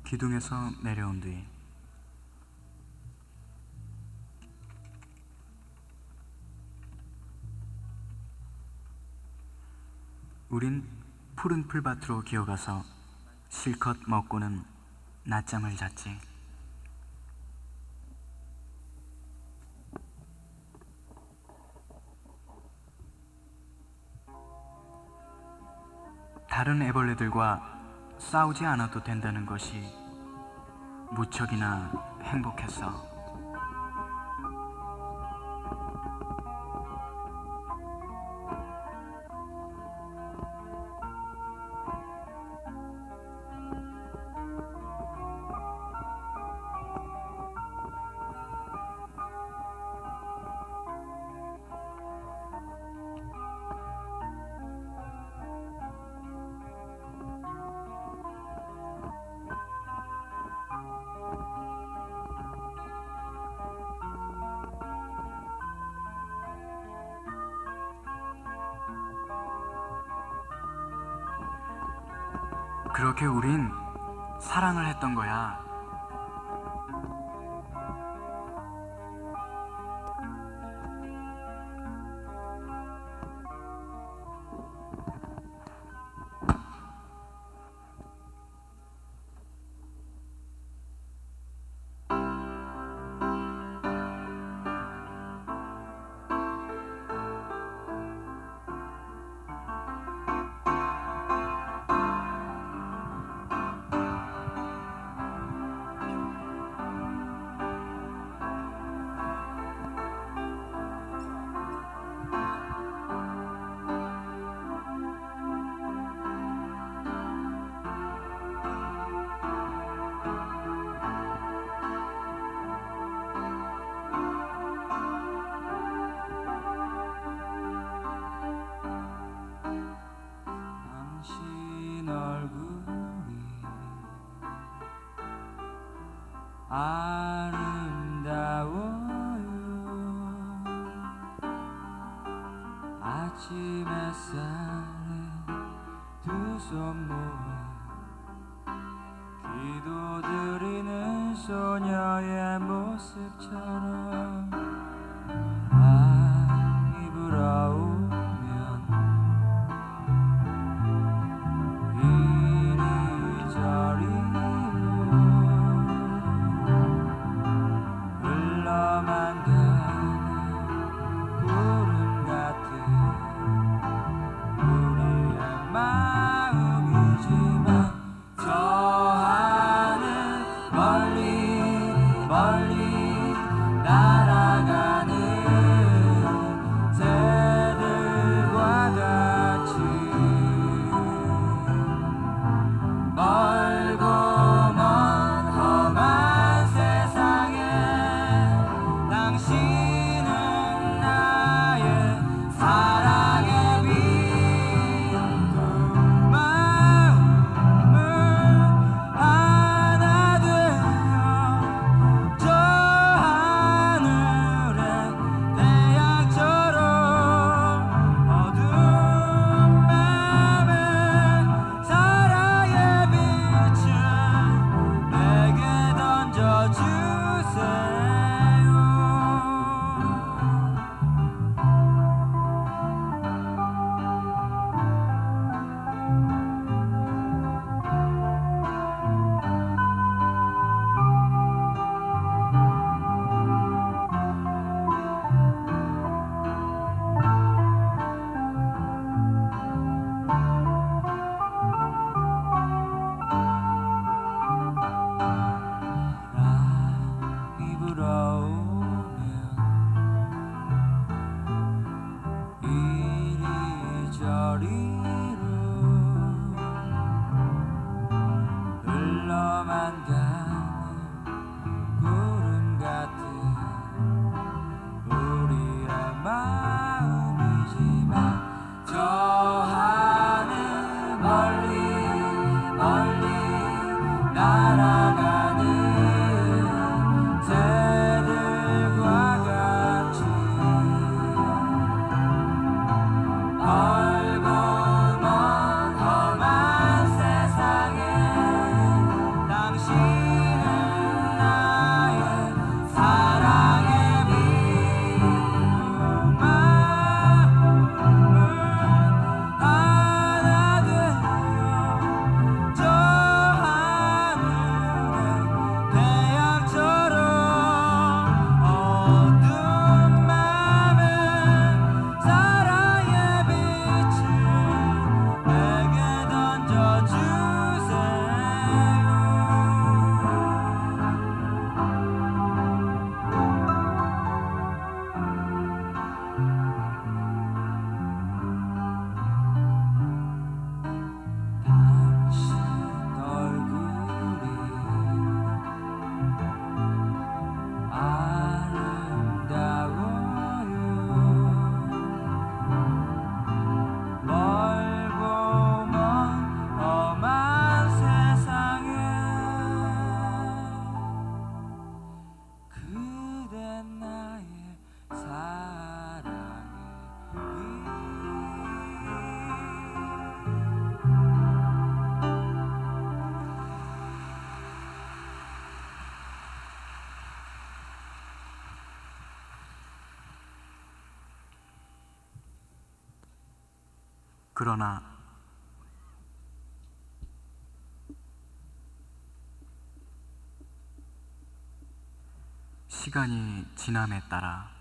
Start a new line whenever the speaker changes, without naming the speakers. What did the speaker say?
기둥에서 내려온 뒤 우린 푸른 풀밭으로 기어가서 실컷 먹고는 낮잠을 잤지. 다른 애벌레들과 싸우지 않아도 된다는 것이 무척이나 행복했어. 그렇게 우린 사랑을 했던 거야.
아름다워요. 아침 햇살에 두 손 모아 기도드리는 소녀의 모습처럼 바람이 불어오면 이리저리 흘러만 가는 구름 같은 우리의 마음이지만 저 하늘 멀리 멀리 날아가는 새들과 같이 멀고 먼 험한 세상에 당신은 나의 사랑의 빛. 두 마음은 하나 되어 저 하늘의 태양처럼 어두운 맘에 사랑의 빛을 내게 던져주세요. 바람이 불어오면 이리저리로 흘러만 가는 구름 같은 우리의 마음이지만 저 하늘 멀리 멀리 날아가는 새들과 같이 멀고 먼 험한 세상에 당신
그러나 시간이 지남에 따라